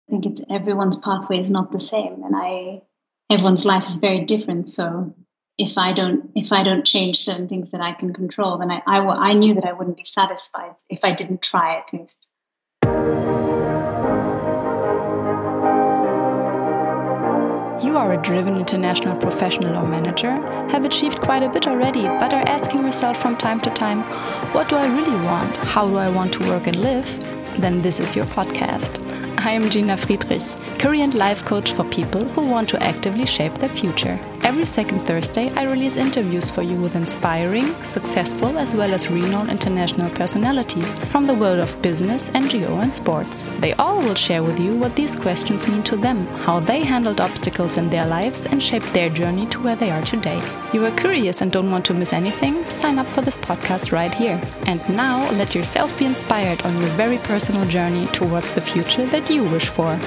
think it's everyone's pathway is not the same, and everyone's life is very different. So if I don't change certain things that I can control, then I knew that I wouldn't be satisfied if I didn't try at least. You are a driven international professional or manager, have achieved quite a bit already, but are asking yourself from time to time, what do I really want? How do I want to work and live? Then this is your podcast. I am Gina Friedrich, career and life coach for people who want to actively shape their future. Every second Thursday, I release interviews for you with inspiring, successful, as well as renowned international personalities from the world of business, NGO, and sports. They all will share with you what these questions mean to them, how they handled obstacles in their lives, and shaped their journey to where they are today. You are curious and don't want to miss anything? Sign up for this podcast right here. And now, let yourself be inspired on your very personal journey towards the future that you wish for.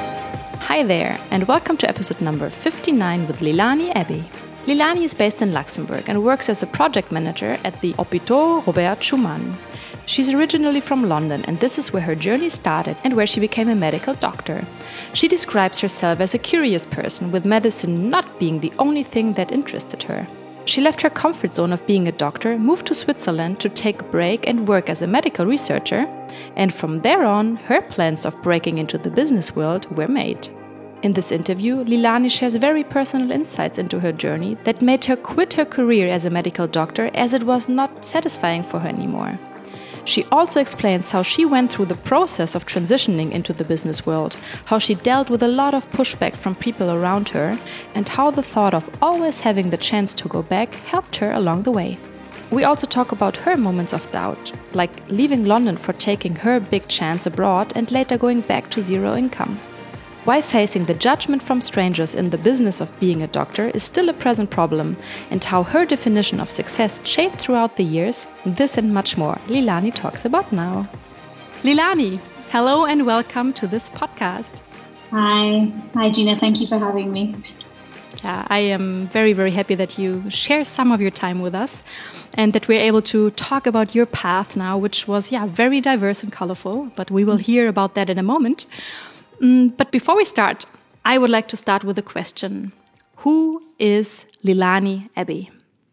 Hi there, and welcome to episode number 59 with Leilani Abbey. Leilani is based in Luxembourg and works as a project manager at the Hôpital Robert Schuman. She's originally from London, and this is where her journey started and where she became a medical doctor. She describes herself as a curious person, with medicine not being the only thing that interested her. She left her comfort zone of being a doctor, moved to Switzerland to take a break and work as a medical researcher, and from there on, her plans of breaking into the business world were made. In this interview, Leilani shares very personal insights into her journey that made her quit her career as a medical doctor as it was not satisfying for her anymore. She also explains how she went through the process of transitioning into the business world, how she dealt with a lot of pushback from people around her, and how the thought of always having the chance to go back helped her along the way. We also talk about her moments of doubt, like leaving London for taking her big chance abroad and later going back to zero income. Why facing the judgment from strangers in the business of being a doctor is still a present problem, and how her definition of success changed throughout the years. This and much more Leilani talks about now. Leilani, hello and welcome to this podcast. Hi Gina, thank you for having me. Yeah, I am very, very happy that you share some of your time with us and that we're able to talk about your path now, which was, very diverse and colorful, but we will hear about that in a moment. But before we start, I would like to start with a question. Who is Leilani Abbey?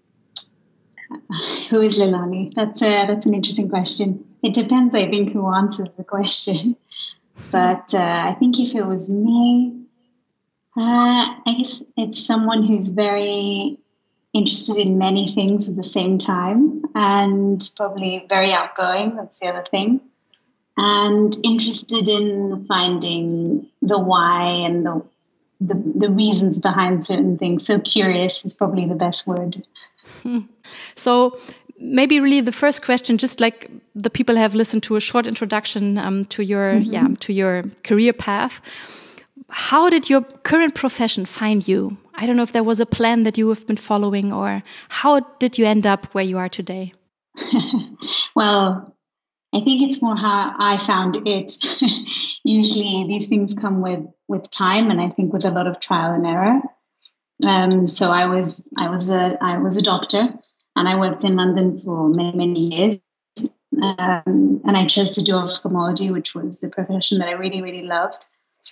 Who is Leilani? That's an interesting question. It depends, I think, who answers the question. But I think if it was me, I guess it's someone who's very interested in many things at the same time and probably very outgoing. That's the other thing. And interested in finding the why and the reasons behind certain things. So curious is probably the best word. So maybe really the first question, just like the people have listened to a short introduction to your to your career path. How did your current profession find you? I don't know if there was a plan that you have been following, or how did you end up where you are today? Well, I think it's more how I found it. Usually these things come with time, and I think with a lot of trial and error. So I was a doctor, and I worked in London for many years. And I chose to do ophthalmology, which was a profession that I really, really loved.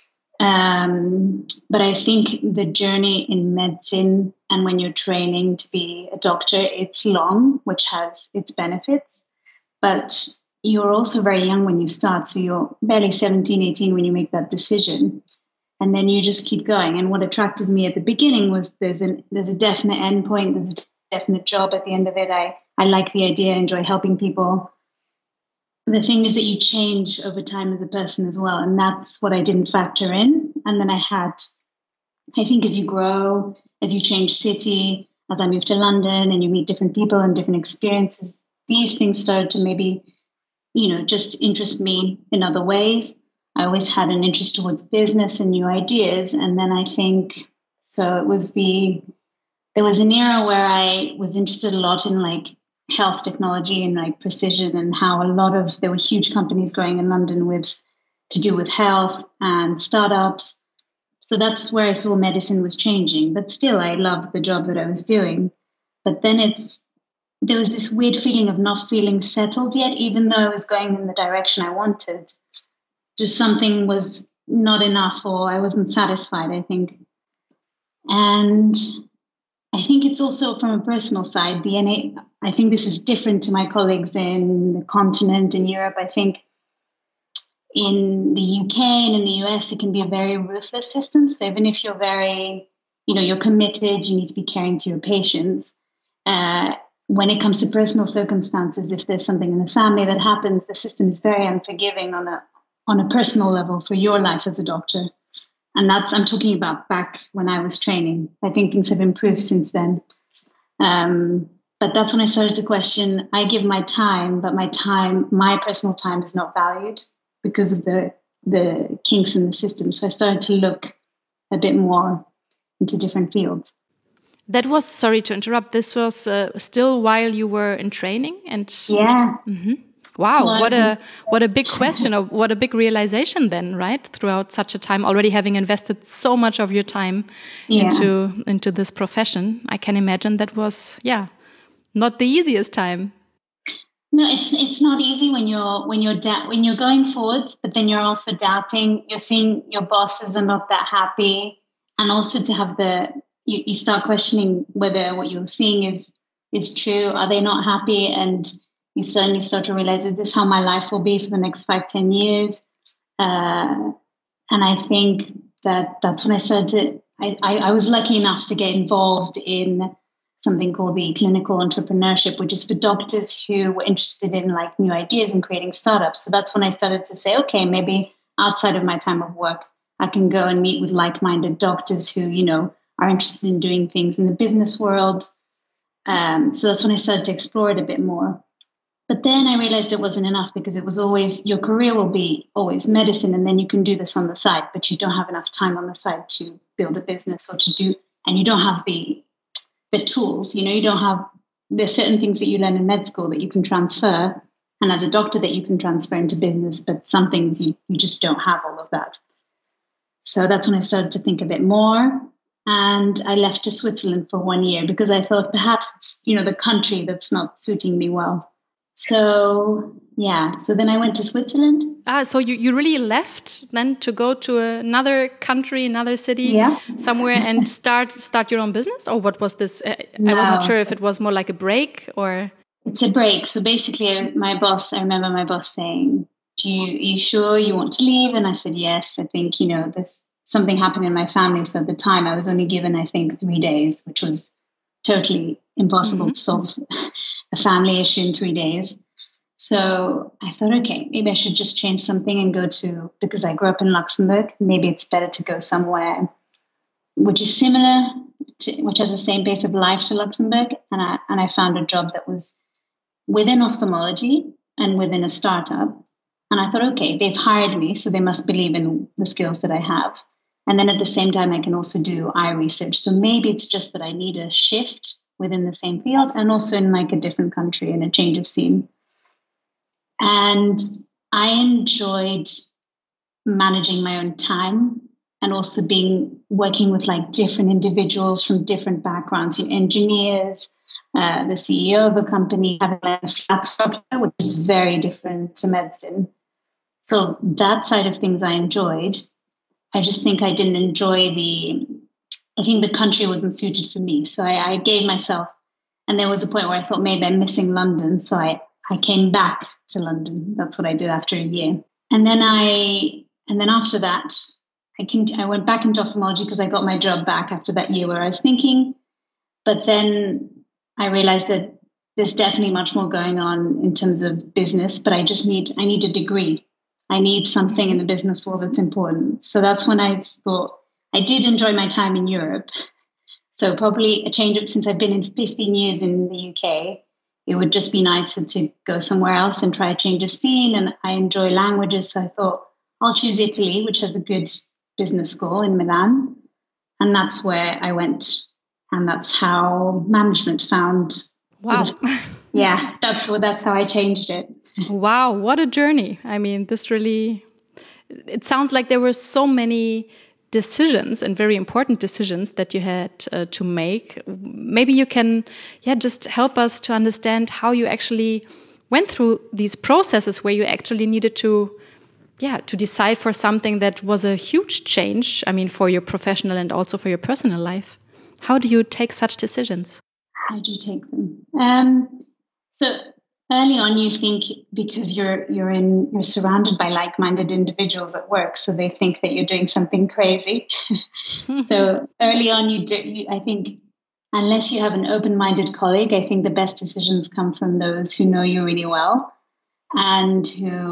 But I think the journey in medicine and when you're training to be a doctor, it's long, which has its benefits. But you're also very young when you start. So you're barely 17, 18 when you make that decision. And then you just keep going. And what attracted me at the beginning was there's a definite end point. There's a definite job at the end of it. I like the idea, I enjoy helping people. The thing is that you change over time as a person as well. And that's what I didn't factor in. And then I think as you grow, as you change city, as I moved to London and you meet different people and different experiences, these things started to maybe, just interest me in other ways. I always had an interest towards business and new ideas. And then I think, so there was an era where I was interested a lot in like health technology and like precision, and how there were huge companies growing in London to do with health and startups. So that's where I saw medicine was changing. But still, I loved the job that I was doing. But then there was this weird feeling of not feeling settled yet, even though I was going in the direction I wanted. Just something was not enough, or I wasn't satisfied, I think. And I think it's also from a personal side. I think this is different to my colleagues in the continent, in Europe. I think in the UK and in the US, it can be a very ruthless system. So even if you're you're committed, you need to be caring to your patients. When it comes to personal circumstances, if there's something in the family that happens, the system is very unforgiving on a personal level for your life as a doctor. And I'm talking about back when I was training. I think things have improved since then. But that's when I started to question, I give my time, but my personal time is not valued because of the kinks in the system. So I started to look a bit more into different fields. That was, sorry to interrupt, this was still while you were in training? Yeah. Mm-hmm. Wow, so what a big question, or what a big realization then, right? Throughout such a time, already having invested so much of your time into this profession, I can imagine that was not the easiest time. No, it's not easy when you're going forwards, but then you're also doubting. You're seeing your bosses are not that happy, and also to have you start questioning whether what you're seeing is true. Are they not happy? And you suddenly start to realize, is this how my life will be for the next 5-10 years? And I think that's when I started I was lucky enough to get involved in something called the clinical entrepreneurship, which is for doctors who were interested in like new ideas and creating startups. So that's when I started to say, okay, maybe outside of my time of work, I can go and meet with like-minded doctors who, are interested in doing things in the business world. So that's when I started to explore it a bit more. But then I realized it wasn't enough, because it was always, your career will be always medicine, and then you can do this on the side, but you don't have enough time on the side to build a business and you don't have the tools, you don't have, there's certain things that you learn in med school that you can transfer, and as a doctor that you can transfer into business, but some things you just don't have all of that. So that's when I started to think a bit more. And I left to Switzerland for 1 year because I thought perhaps it's, the country that's not suiting me well. So then I went to Switzerland. So you really left then to go to another country, another city, somewhere, and start your own business? Or what was this? No, I wasn't sure if it was more like a break or... It's a break. So basically I remember my boss saying, are you sure you want to leave? And I said, yes, I think, there's something happened in my family. So at the time I was only given, I think, 3 days, which was totally impossible to solve a family issue in 3 days. So I thought, okay, maybe I should just change something and because I grew up in Luxembourg, maybe it's better to go somewhere which is similar, which has the same pace of life to Luxembourg. And I found a job that was within ophthalmology and within a startup. And I thought, okay, they've hired me, so they must believe in the skills that I have. And then at the same time, I can also do eye research. So maybe it's just that I need a shift within the same field and also in like a different country and a change of scene. And I enjoyed managing my own time and also working with like different individuals from different backgrounds, engineers, the CEO of a company, having like a flat structure, which is very different to medicine. So that side of things I enjoyed. I just think I didn't enjoy I think the country wasn't suited for me. So I gave myself, and there was a point where I thought maybe I'm missing London. So I came back to London. That's what I did after a year. And then after that, I went back into ophthalmology because I got my job back after that year where I was thinking. But then I realized that there's definitely much more going on in terms of business, but I need a degree. I need something in the business world that's important. So that's when I thought, I did enjoy my time in Europe. So probably a change up, since I've been in 15 years in the UK, it would just be nicer to go somewhere else and try a change of scene. And I enjoy languages. So I thought I'll choose Italy, which has a good business school in Milan. And that's where I went. And that's how management found. Wow. That's how I changed it. Wow, what a journey. I mean, it sounds like there were so many decisions and very important decisions that you had to make. Maybe you can just help us to understand how you actually went through these processes where you actually needed to to decide for something that was a huge change, I mean, for your professional and also for your personal life? How do you take such decisions? How do you take them? So early on, you think because you're surrounded by like-minded individuals at work, so they think that you're doing something crazy. So early on, I think, unless you have an open-minded colleague, I think the best decisions come from those who know you really well, and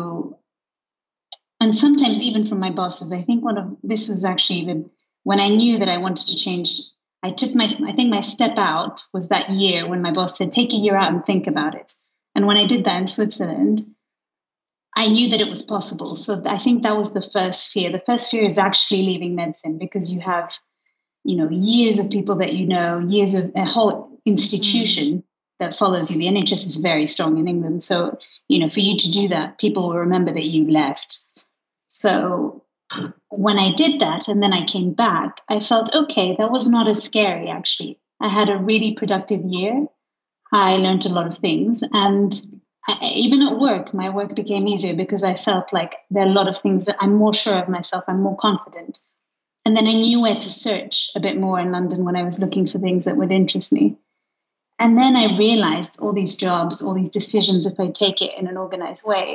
sometimes even from my bosses. I think this was actually when I knew that I wanted to change. I think my step out was that year when my boss said, take a year out and think about it. And when I did that in Switzerland, I knew that it was possible. So I think that was the first fear. The first fear is actually leaving medicine, because you have, years of people that years of a whole institution that follows you. The NHS is very strong in England. So, for you to do that, people will remember that you left. So when I did that and then I came back, I felt, okay, that was not as scary, actually. I had a really productive year. I learned a lot of things. And even at work, my work became easier because I felt like there are a lot of things that I'm more sure of myself. I'm more confident. And then I knew where to search a bit more in London when I was looking for things that would interest me. And then I realized all these jobs, all these decisions, if I take it in an organized way,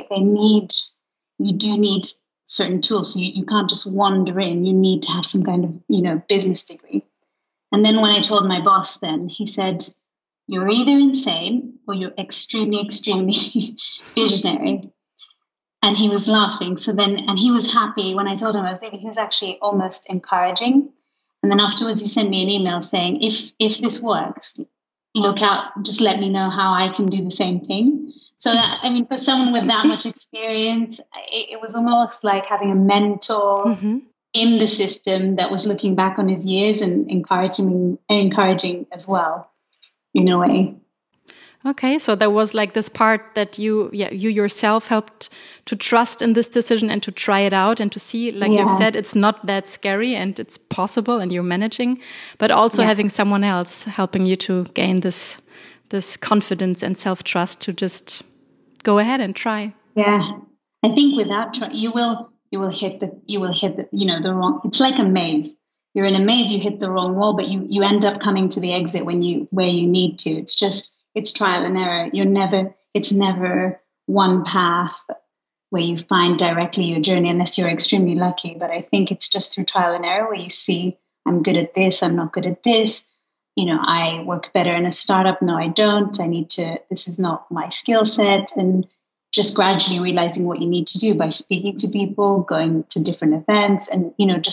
you do need certain tools. So you can't just wander in. You need to have some kind of, business degree. And then when I told my boss, then he said, you're either insane or you're extremely, extremely visionary. And he was laughing. And he was happy when I told him I was leaving. He was actually almost encouraging. And then afterwards, he sent me an email saying, if this works, look out, just let me know how I can do the same thing. So for someone with that much experience, it was almost like having a mentor in the system that was looking back on his years and encouraging as well, in a way. Okay, so there was like this part that you yourself helped to trust in this decision and to try it out and to see, like you've said, it's not that scary and it's possible and you're managing, but also having someone else helping you to gain this confidence and self-trust to just go ahead and try. Yeah, I think without trying, you will hit the wrong. It's like a maze. You're in a maze. You hit the wrong wall, but you end up coming to the exit where you need to. It's trial and error. It's never one path where you find directly your journey, unless you're extremely lucky. But I think it's just through trial and error where you see, I'm good at this, I'm not good at this. I work better in a startup. No, I don't. This is not my skill set. And just gradually realizing what you need to do by speaking to people, going to different events, and,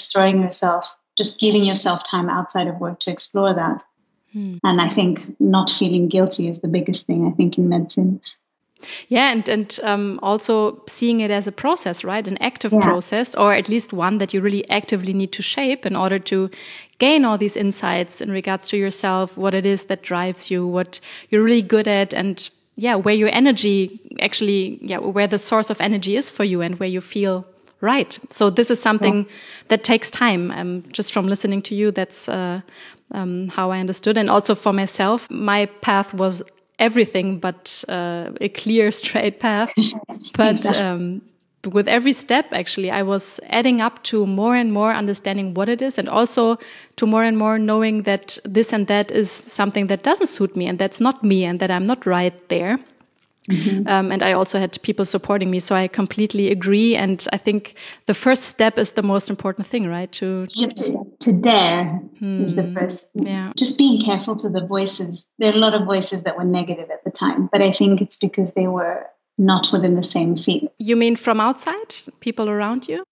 just giving yourself time outside of work to explore that. And I think not feeling guilty is the biggest thing, I think, in medicine. Yeah, and also seeing it as a process, right? An active process, or at least one that you really actively need to shape in order to gain all these insights in regards to yourself, what it is that drives you, what you're really good at, and where your energy actually, where the source of energy is for you and where you feel right. So this is something that takes time. Just from listening to you, that's how I understood. And also for myself, my path was everything but a clear, straight path. But with every step, actually, I was adding up to more and more understanding what it is, and also to more and more knowing that this and that is something that doesn't suit me and that's not me and that I'm not right there. And I also had people supporting me. So I completely agree. And I think the first step is the most important thing, right? You have to dare is the first. Yeah. Just being careful to the voices. There are a lot of voices that were negative at the time, but I think it's because they were not within the same field. You mean from outside, people around you?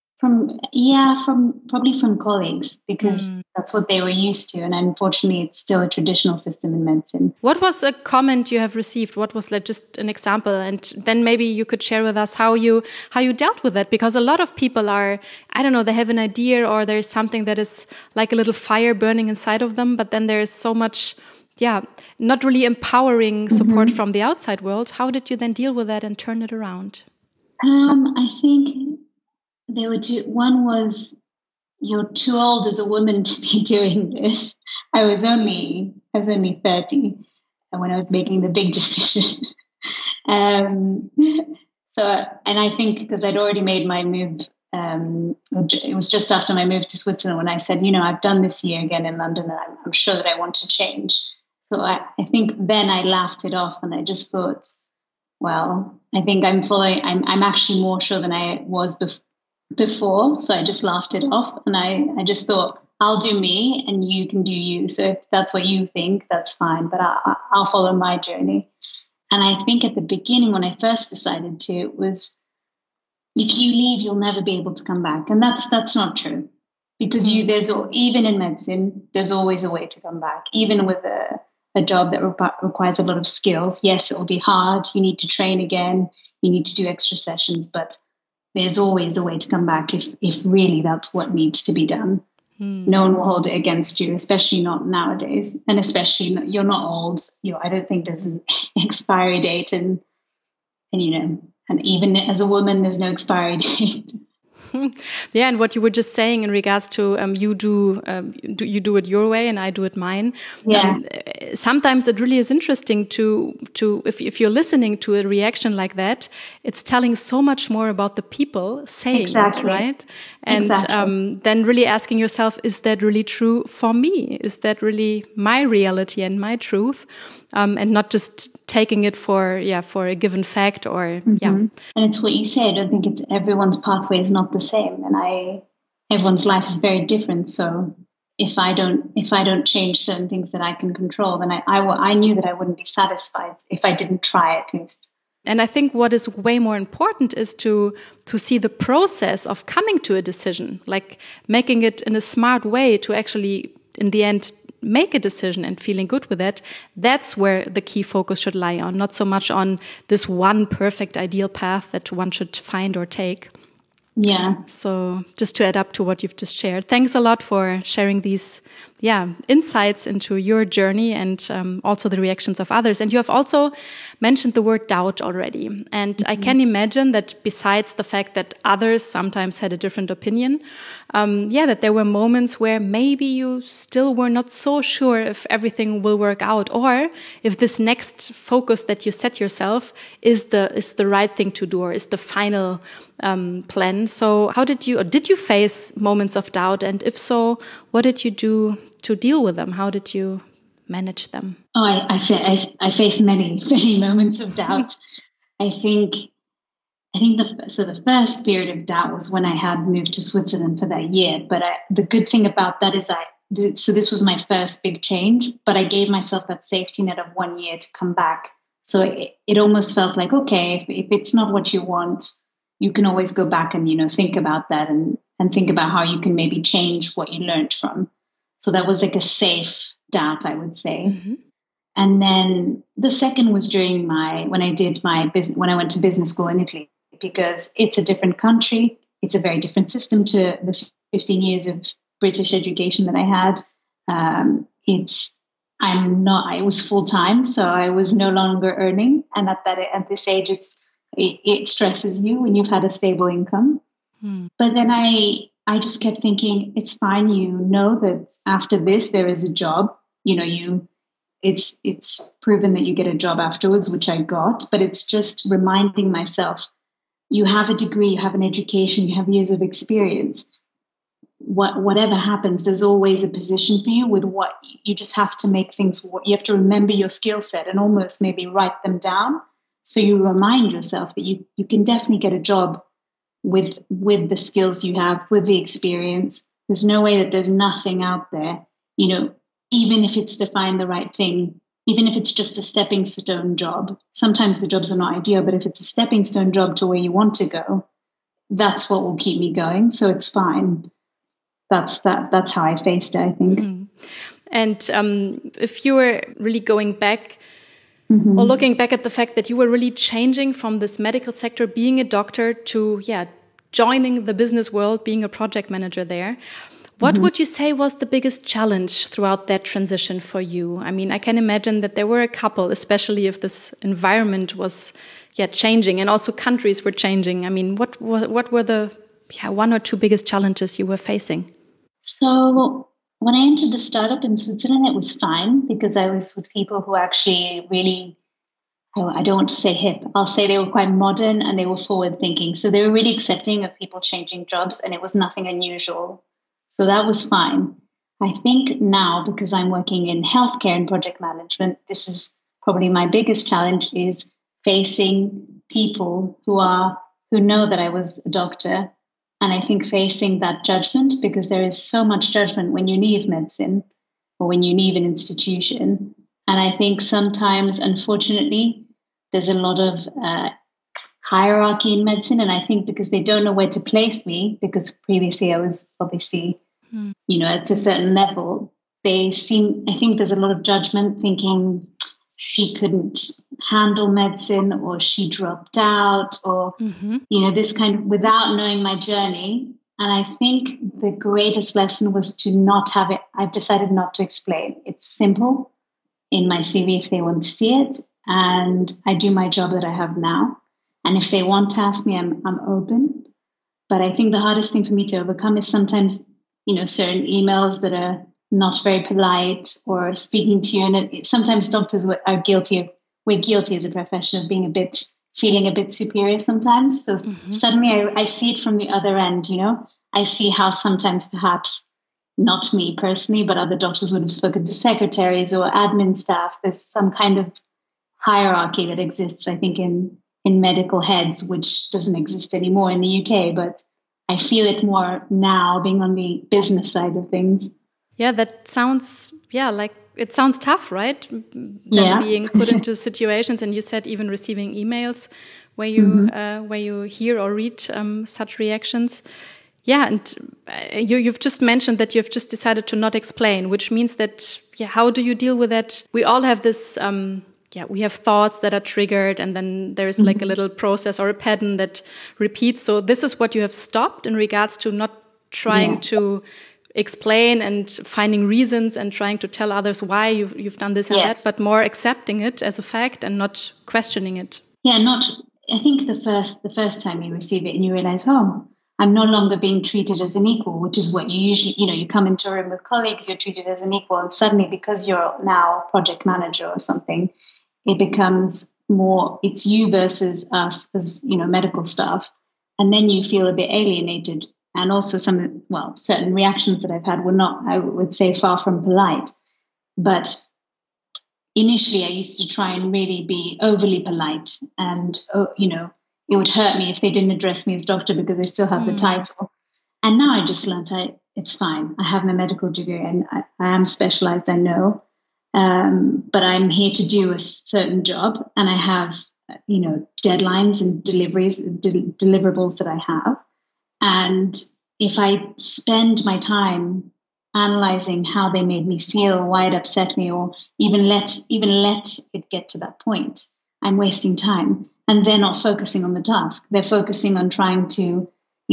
Probably from colleagues, because that's what they were used to. And unfortunately, it's still a traditional system in medicine. What was a comment you have received? What was just an example? And then maybe you could share with us how you dealt with it. Because a lot of people are, they have an idea, or there's something that is like a little fire burning inside of them. But then there's so much, not really empowering support from the outside world. How did you then deal with that and turn it around? I think there were two. One was, you're too old as a woman to be doing this. I was only 30 when I was making the big decision. So, and I think because I'd already made my move, it was just after my move to Switzerland when I said, I've done this year again in London, and I'm sure that I want to change. So I think then I laughed it off, and I just thought, well, I think I'm actually more sure than I was before. So I just laughed it off, and I just thought, I'll do me and you can do you. So if that's what you think, that's fine, but I'll follow my journey. And I think at the beginning, when I first decided to, it was, if you leave, you'll never be able to come back. And that's not true, because even in medicine, there's always a way to come back, even with a job that requires a lot of skills. Yes, it will be hard. You need to train again. You need to do extra sessions, but there's always a way to come back if really that's what needs to be done. No one will hold it against you, especially not nowadays. And especially you're not old. I don't think there's an expiry date, and even as a woman, there's no expiry date. Yeah, and what you were just saying in regards to you do it your way and I do it mine. Yeah. Sometimes it really is interesting to if you're listening to a reaction like that, it's telling so much more about the people saying it, right? And then really asking yourself, is that really true for me? Is that really my reality and my truth? And not just taking it for a given fact or And it's what you say. I don't think it's everyone's pathway is not the same, and everyone's life is very different. So if I don't change certain things that I can control, then I knew that I wouldn't be satisfied if I didn't try at least. And I think what is way more important is to see the process of coming to a decision, like making it in a smart way to actually, in the end, make a decision and feeling good with it. That's where the key focus should lie on, not so much on this one perfect ideal path that one should find or take. Yeah. So just to add up to what you've just shared, thanks a lot for sharing these insights into your journey and also the reactions of others. And you have also mentioned the word doubt already. And I can imagine that besides the fact that others sometimes had a different opinion, that there were moments where maybe you still were not so sure if everything will work out, or if this next focus that you set yourself is the right thing to do, or is the final plan. So how did you face moments of doubt? And if so, what did you do to deal with them? How did you manage them? Oh, I faced many, many moments of doubt. I think the first period of doubt was when I had moved to Switzerland for that year. But the good thing about that is so this was my first big change, but I gave myself that safety net of 1 year to come back. So it almost felt like, okay, if it's not what you want, you can always go back and, think about that and think about how you can maybe change what you learned from. So that was like a safe doubt, I would say. Mm-hmm. And then the second was during when I went to business school in Italy, because it's a different country. It's a very different system to the 15 years of British education that I had. I was full time, so I was no longer earning. And at this age, it stresses you when you've had a stable income. But then I just kept thinking, it's fine. That after this, there is a job. It's proven that you get a job afterwards, which I got. But it's just reminding myself, you have a degree, you have an education, you have years of experience. Whatever happens, there's always a position for you with what you just have to make things. You have to remember your skill set and almost maybe write them down. So you remind yourself that you can definitely get a job with the skills you have, with the experience. There's no way that there's nothing out there, even if it's to find the right thing, even if it's just a stepping stone job. Sometimes the jobs are not ideal, but if it's a stepping stone job to where you want to go, that's what will keep me going. So it's fine. That's how I faced it, I think. Mm-hmm. And if you were really going back, mm-hmm. or looking back at the fact that you were really changing from this medical sector, being a doctor, to joining the business world, being a project manager there, what mm-hmm. would you say was the biggest challenge throughout that transition for you? I mean, I can imagine that there were a couple, especially if this environment was changing and also countries were changing. I mean, what were the one or two biggest challenges you were facing? So when I entered the startup in Switzerland, it was fine because I was with people who actually really I don't want to say hip. I'll say they were quite modern and they were forward thinking. So they were really accepting of people changing jobs, and it was nothing unusual. So that was fine. I think now, because I'm working in healthcare and project management, this is probably my biggest challenge, is facing people who know that I was a doctor. And I think facing that judgment, because there is so much judgment when you leave medicine or when you leave an institution. And I think sometimes, unfortunately, there's a lot of hierarchy in medicine. And I think because they don't know where to place me, because previously I was obviously, at a certain level, I think there's a lot of judgment, thinking she couldn't handle medicine or she dropped out or, this kind of, without knowing my journey. And I think the greatest lesson was to not have it. I've decided not to explain. It's simple in my CV if they want to see it. And I do my job that I have now. And if they want to ask me, I'm open. But I think the hardest thing for me to overcome is sometimes, certain emails that are not very polite or speaking to you. And sometimes doctors we're guilty as a profession of feeling a bit superior sometimes. So suddenly I see it from the other end, I see how sometimes perhaps not me personally, but other doctors would have spoken to secretaries or admin staff. There's some kind of hierarchy that exists, I think, in medical heads, which doesn't exist anymore in the UK, but I feel it more now being on the business side of things. Yeah, that sounds, like it sounds tough, right? Being put into situations, and you said even receiving emails where you hear or read such reactions. Yeah, and you've just mentioned that you've just decided to not explain, which means that, how do you deal with that? We all have this, we have thoughts that are triggered, and then there's like a little process or a pattern that repeats. So this is what you have stopped in regards to not trying to explain and finding reasons and trying to tell others why you've done this and that, but more accepting it as a fact and not questioning it. Yeah, I think the first time you receive it and you realize, I'm no longer being treated as an equal, which is what you usually, you come into a room with colleagues, you're treated as an equal, and suddenly because you're now a project manager or something, it becomes more, it's you versus us as, medical staff. And then you feel a bit alienated. And also certain reactions that I've had were not, I would say, far from polite. But initially I used to try and really be overly polite. And, it would hurt me if they didn't address me as doctor because they still have the title. And now I just learned it's fine. I have my medical degree and I am specialized, I know. But I'm here to do a certain job, and I have, deadlines and deliverables that I have. And if I spend my time analyzing how they made me feel, why it upset me, or even let it get to that point, I'm wasting time. And they're not focusing on the task. They're focusing on trying to,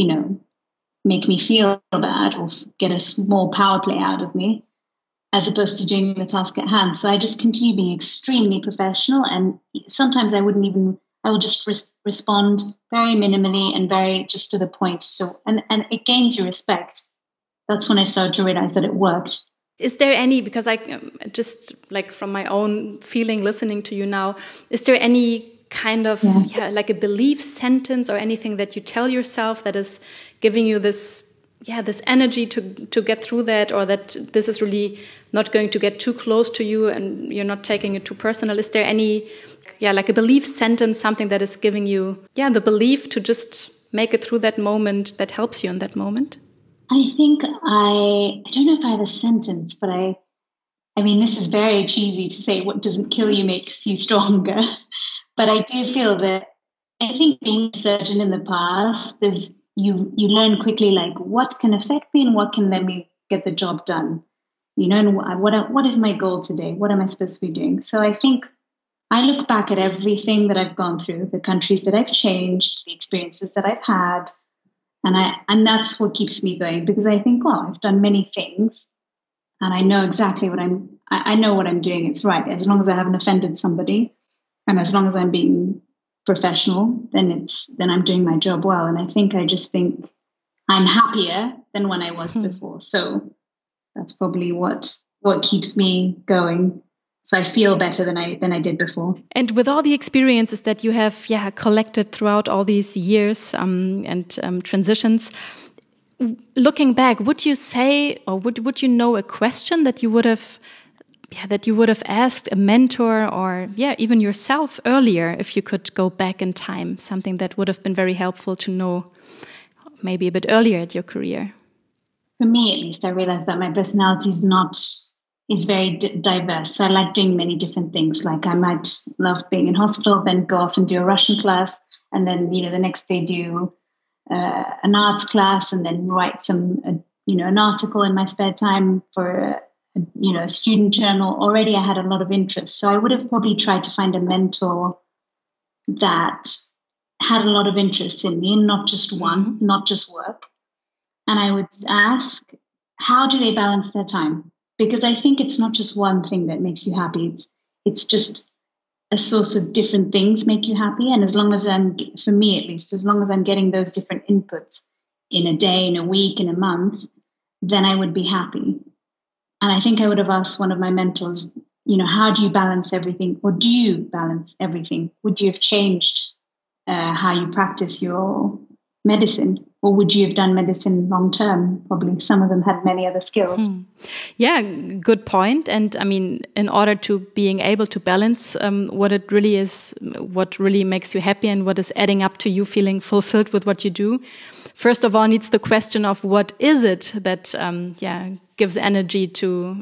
make me feel bad or get a small power play out of me, as opposed to doing the task at hand. So I just continue being extremely professional. And sometimes I will just respond very minimally and very just to the point. So, and it gains your respect. That's when I started to realize that it worked. Is there any, because I just like from my own feeling listening to you now, is there any kind of like a belief sentence or anything that you tell yourself that is giving you this energy to get through that, or that this is really not going to get too close to you and you're not taking it too personal? Is there any like a belief sentence, something that is giving you the belief to just make it through that moment, that helps you in that moment? I think I don't know if I have a sentence, but I mean, this is very cheesy to say, what doesn't kill you makes you stronger. But I do feel that, I think being a surgeon in the past, you learn quickly, like what can affect me and what can let me get the job done, and what is my goal today? What am I supposed to be doing? So I think I look back at everything that I've gone through, the countries that I've changed, the experiences that I've had, and that's what keeps me going, because I think, I've done many things and I know exactly I know what I'm doing. It's right. As long as I haven't offended somebody, and as long as I'm being professional, then I'm doing my job well. And I just think I'm happier than when I was before. So that's probably what keeps me going. So I feel better than I did before. And with all the experiences that you have collected throughout all these years and transitions, looking back, would you say, or would you know a question that you would have asked a mentor or even yourself earlier if you could go back in time, something that would have been very helpful to know maybe a bit earlier at your career? For me, at least, I realized that my personality is very diverse. So I like doing many different things. Like I might love being in hospital, then go off and do a Russian class, and then, the next day do an arts class, and then write an article in my spare time for a student journal. Already I had a lot of interest. So I would have probably tried to find a mentor that had a lot of interest in me, not just one, not just work. And I would ask, how do they balance their time? Because I think it's not just one thing that makes you happy. It's just a source of different things make you happy. And as long as for me at least, as long as I'm getting those different inputs in a day, in a week, in a month, then I would be happy. And I think I would have asked one of my mentors, how do you balance everything? Or do you balance everything? Would you have changed how you practice your medicine? Or would you have done medicine long term? Probably some of them had many other skills. Yeah, good point. And I mean, in order to being able to balance what it really is, what really makes you happy and what is adding up to you feeling fulfilled with what you do, first of all, needs the question of what is it that gives energy to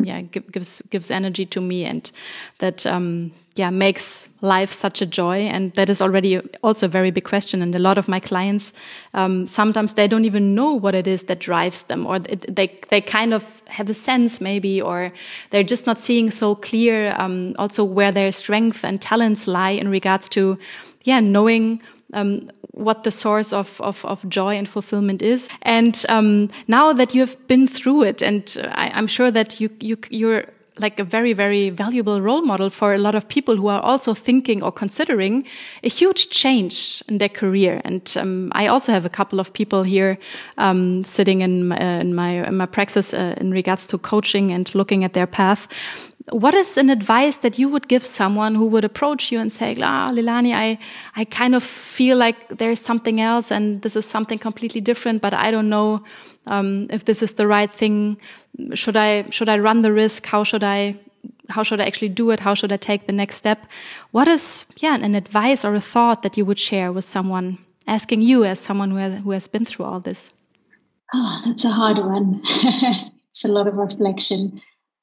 gives energy to me, and that makes life such a joy. And that is already also a very big question. And a lot of my clients, sometimes they don't even know what it is that drives them, or they kind of have a sense maybe, or they're just not seeing so clear also where their strength and talents lie in regards to knowing what the source of joy and fulfillment is. And now that you have been through it, and I'm sure that you're like a very, very valuable role model for a lot of people who are also thinking or considering a huge change in their career. And I also have a couple of people here sitting in my practice in regards to coaching and looking at their path. What is an advice that you would give someone who would approach you and say, Leilani, I kind of feel like there's something else and this is something completely different, but I don't know if this is the right thing. Should I run the risk? How should I actually do it? How should I take the next step? What is an advice or a thought that you would share with someone, asking you as someone who has been through all this? Oh, that's a hard one. It's a lot of reflection.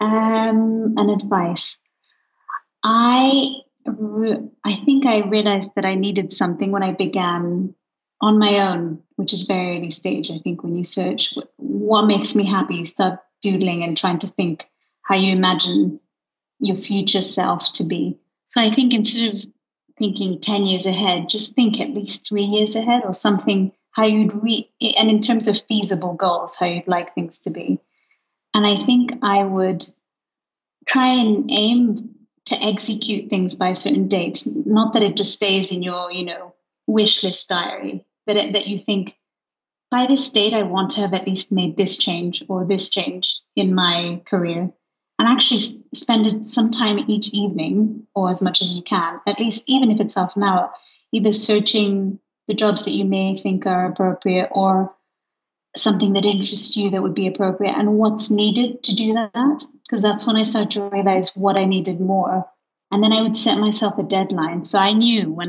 An advice. I think I realized that I needed something when I began on my own, which is very early stage. I think when you search what makes me happy, you start doodling and trying to think how you imagine your future self to be. So I think instead of thinking 10 years ahead, just think at least 3 years ahead or something, how you'd and in terms of feasible goals, how you'd like things to be. And I think I would try and aim to execute things by a certain date, not that it just stays in your, wish list diary, that you think, by this date, I want to have at least made this change or this change in my career. And actually spend some time each evening, or as much as you can, at least even if it's half an hour, either searching the jobs that you may think are appropriate or something that interests you that would be appropriate and what's needed to do that. Because that's when I started to realize what I needed more. And then I would set myself a deadline. So I knew when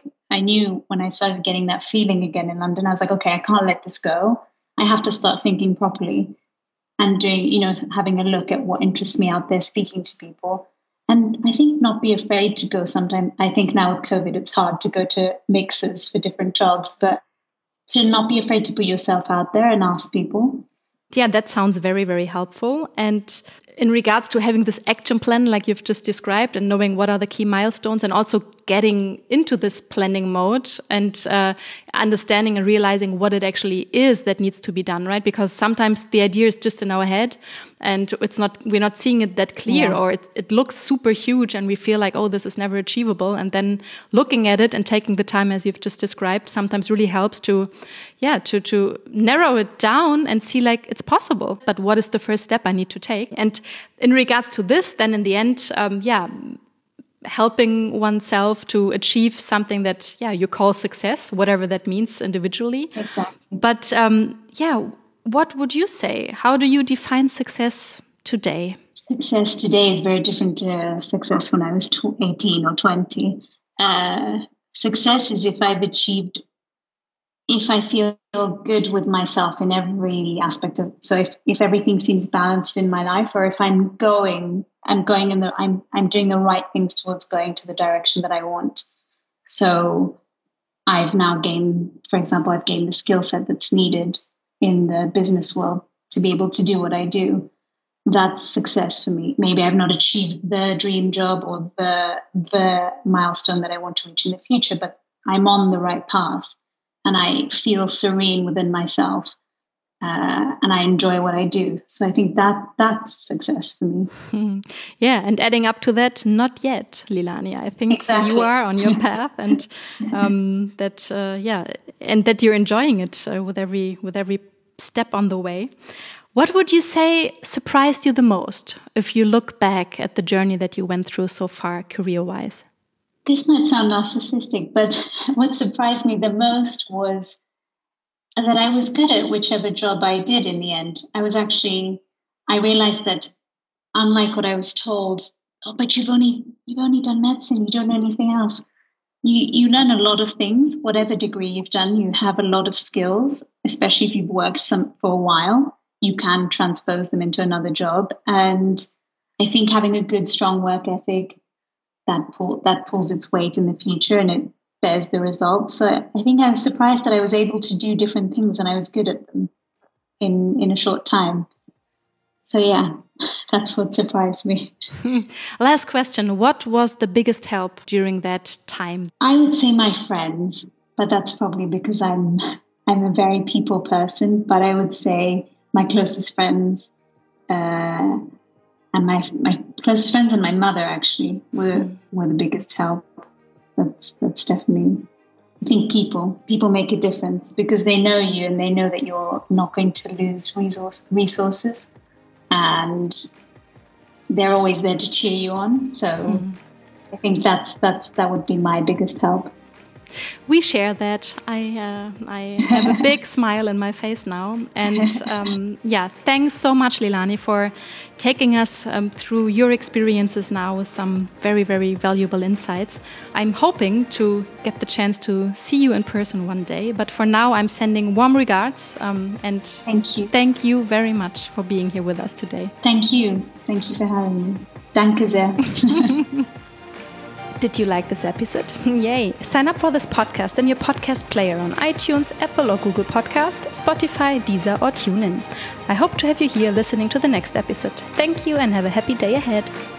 I started getting that feeling again in London, I was like, okay, I can't let this go. I have to start thinking properly and doing, having a look at what interests me out there, speaking to people. And I think not be afraid to go sometimes. I think now with COVID, it's hard to go to mixes for different jobs, but to not be afraid to put yourself out there and ask people. Yeah, that sounds very, very helpful. And in regards to having this action plan, like you've just described, and knowing what are the key milestones, and also getting into this planning mode and understanding and realizing what it actually is that needs to be done, right? Because sometimes the idea is just in our head and we're not seeing it that clear, or it looks super huge and we feel like, oh, this is never achievable. And then looking at it and taking the time, as you've just described, sometimes really helps to narrow it down and see like it's possible. But what is the first step I need to take? And in regards to this, then in the end, helping oneself to achieve something that, you call success, whatever that means individually. Exactly. But what would you say? How do you define success today? Success today is very different to success when I was 18 or 20. Success is if I feel good with myself in every aspect of it. So if everything seems balanced in my life, or if I'm doing the right things towards going to the direction that I want. So I've now gained the skill set that's needed in the business world to be able to do what I do. That's success for me. Maybe I've not achieved the dream job or the milestone that I want to reach in the future, but I'm on the right path and I feel serene within myself. And I enjoy what I do. So I think that's success for me. Yeah, and adding up to that, not yet, Leilani. I think exactly. You are on your path, and that you're enjoying it with every step on the way. What would you say surprised you the most if you look back at the journey that you went through so far, career-wise? This might sound narcissistic, but what surprised me the most was that I was good at whichever job I did in the end. I realized that unlike what I was told, but you've only done medicine, you don't know anything else. You learn a lot of things, whatever degree you've done, you have a lot of skills, especially if you've worked for a while, you can transpose them into another job. And I think having a good, strong work ethic, that pulls its weight in the future and it bears the results. So I think I was surprised that I was able to do different things and I was good at them in a short time. So yeah, that's what surprised me. Last question. What was the biggest help during that time? I would say my friends, but that's probably because I'm a very people person, but I would say my closest friends and my closest friends and my mother actually were the biggest help. That's definitely, I think people make a difference because they know you and they know that you're not going to lose resources and they're always there to cheer you on. So I think that would be my biggest help. We share that. I have a big smile in my face now. And thanks so much, Leilani, for taking us through your experiences now with some very, very valuable insights. I'm hoping to get the chance to see you in person one day. But for now, I'm sending warm regards. And thank you. Thank you very much for being here with us today. Thank you. Thank you for having me. Danke sehr. Did you like this episode? Yay! Sign up for this podcast in your podcast player on iTunes, Apple or Google Podcast, Spotify, Deezer or TuneIn. I hope to have you here listening to the next episode. Thank you and have a happy day ahead.